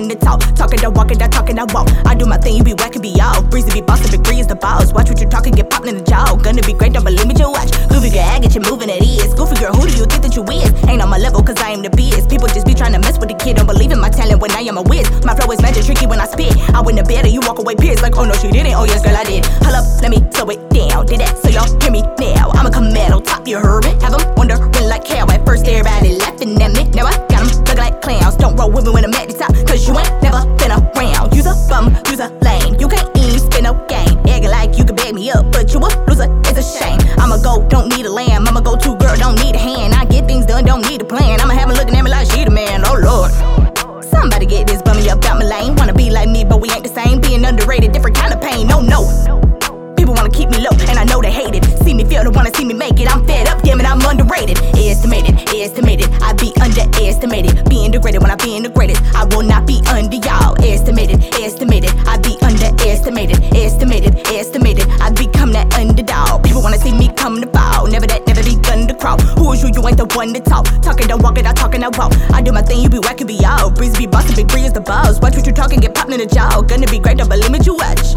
one to talk. Talking, don't walk it, don't talking, I walk. I do my thing, you be whacking, be all. Breezy be boss, degree is the boss. Watch what you talking, get popped in the jaw. Gonna be great, don't believe me, you watch. Goofy girl, I get you moving, it is. Goofy girl, who do you think that you is? Ain't on my level, cause I am the biz. People just be trying to mess with the kid, don't believe in my talent when I am a whiz. My flow is magic, tricky when I spit. I win the better, you walk away pissed like, oh no, she didn't. Oh yes, girl, I did. Hold up, let me slow it down. Did that, so y'all hear me now. I'm a commando, top, you heard me. Have them wondering like how at first everybody laughing at me. Now I got them looking like clowns. Don't roll with me when I'm at the top, cause you ain't never been around. Use a bum, use a lame. You can't even spin no game. Acting like you can back me up, but you a loser, it's a shame. I'm a go, don't need a lamb. I'm a go-to girl, don't need a hand. I get things done, don't need a plan. I'ma have 'em looking at me like she the man, oh lord. Somebody get this bummy up out my lane. Wanna be like me, but we ain't the same. Being underrated, different kind of pain, no. People wanna keep me low, and I know they hate it. See me fail, they wanna see me make it. I'm fed up, damn it, I'm underrated. Estimated, I be underestimated. Being degraded when I be integrated. I will not be under y'all. Estimated, I be underestimated. Estimated, I become that underdog. People wanna see me come to fall. Never be done to crawl. Who is you ain't the one to talk. Talking, don't walk it, I talking, I walk. I do my thing, you be whacking, be all. Breezy be bossing, big Bree is the boss. Watch what you talking, get popped in the jaw. Gonna be great, don't believe me, you watch.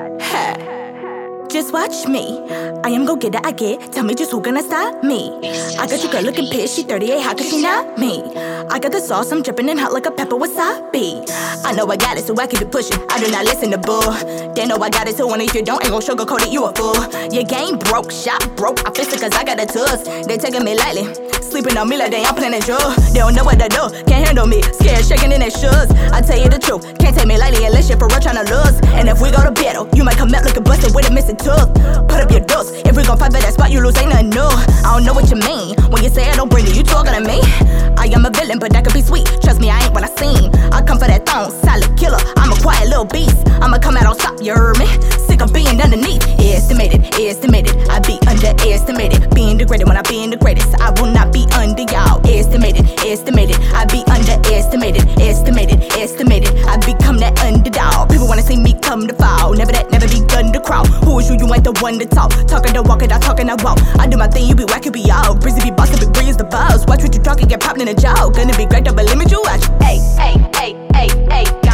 Just watch me. I am gon' get it, I get. Tell me just who gonna stop me. I got your girl looking pissed, she 38, how could she not me? I got the sauce, I'm dripping in hot like a pepper wasabi. I know I got it, so I keep it pushing. I do not listen to bull. They know I got it, so when if you don't, ain't gon' sugarcoat it, you a fool. Your game broke, shot broke. I fix it cause I got the tools. They taking me lightly, sleeping on me like they ain't playing drugs. They don't know what to do, can't handle me. Scared, shaking in their shoes. I tell you the truth, can't take me lightly unless you're for real tryna lose. And if we go to battle, you might come out looking busted with a missing tooth. Put up your dust. If we gon' fight for that spot, you lose, ain't nothing new. I don't know what you mean when you say I don't bring it, you talking to me? I am a villain, but that could be sweet. Trust me, I ain't what I seen. I come for that throne, silent killer. I'm a quiet little beast. I'ma come out on top, you heard me? Sick of being underneath. Estimated, I be underestimated. Being degraded when I be integrated, so I will not be under y'all. Estimated, I be underestimated. Estimated, I become that underdog. People wanna see me come to fall. Never be done to crawl. Who is you? You ain't the one to talk. Talking, don't walk it, I talking, I walk. I do my thing, you be whacking, be all. Breezy be bossing, big Bree is the boss. Watch what you talking, get popped in the jaw. Gonna be great, don't believe me, you watch. Hey.